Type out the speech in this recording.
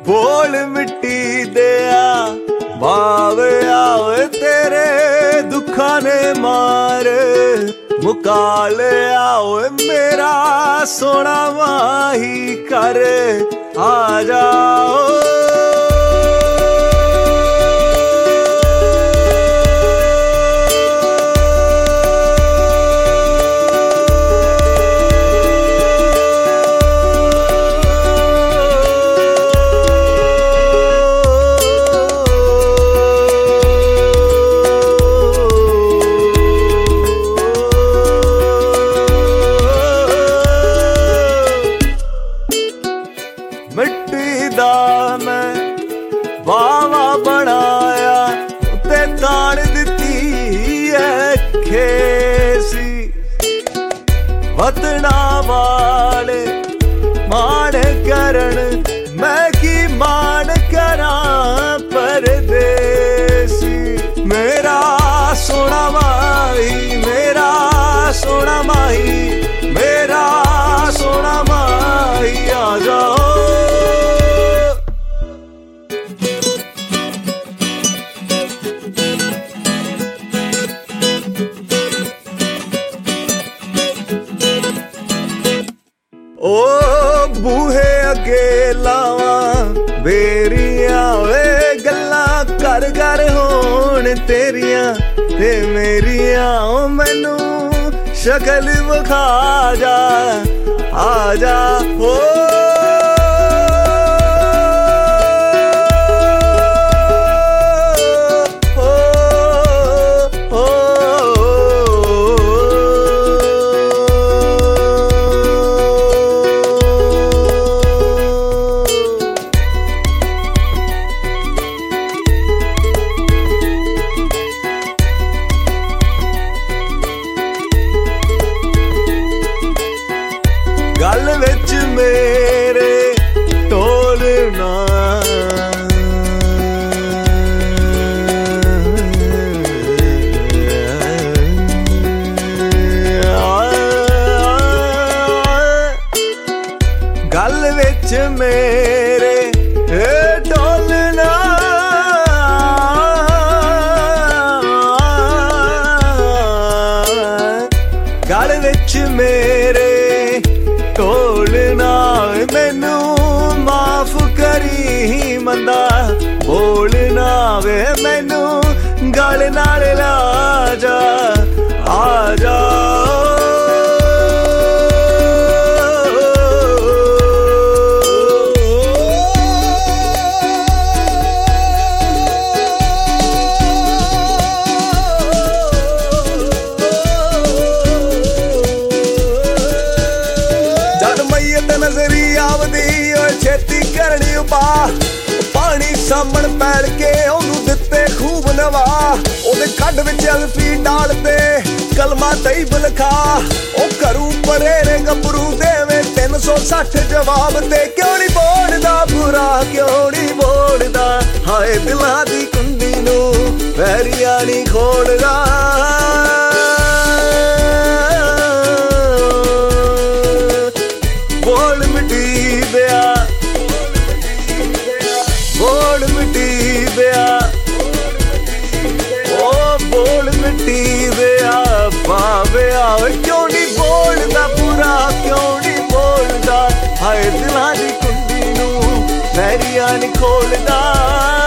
बोल मिट्टी दिया भावे आवे तेरे दुखा ने मार मुका ले आओ मेरा सोना माही कर आ जाओ मिट्टी दा मैं वावा बनाया ते ताड़ दिती है खेसी वतना वाले मान करन मैं की मान करा परदेसी मेरा सोना माही मेरा सोना माही मेरा सोना माही आ जाओ ओ बूहे अगे लावा बेरिया वे गल्ला कर कर होण तेरिया ते मेरिया मैनू शक्ल विखा जा आ जा हो गल विच मेरे टोलना गल विच मेरे टोलना गल विच मेरे ढोलना मैनू माफ करी मंदा बोलना वे मैनू गल नाल ला जा आ जा नजरी आवदी छेती करनी उपा पानी सामण पैड़ के ओनू दिते खूब नवा ओदे कड विच अल्फी डाल ते कलमा तईब लिखा ओ करू परे रे गबरू देवे 360 जवाब ते क्यों नहीं बोलदा बुरा क्यों नहीं बोलदा हाय दिलां दी कुंडी नू वैरिया नहीं खोलदा बोल मिटी दिया बोल मिटी दिया ओ बोल मिटी दिया भावे आओ क्यों नहीं बोलदा बुरा क्यों नहीं बोलदा हाय दिलां दी कुंडी नू वैरिया नहीं खोलदा